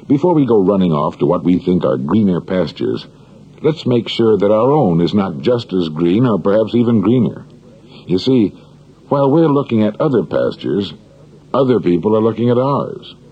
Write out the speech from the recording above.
Before we go running off to what we think are greener pastures, let's make sure that our own is not just as green or perhaps even greener. You see, while we're looking at other pastures, other people are looking at ours.